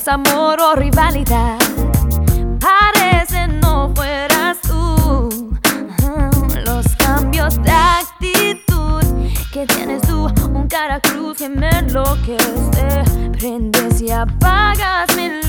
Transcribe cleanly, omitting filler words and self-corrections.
amor o rivalidad. Parece no fueras tú. Los cambios de actitud que tienes tú, un cara cruz que me enloquece. Prendes y apagas mi luz.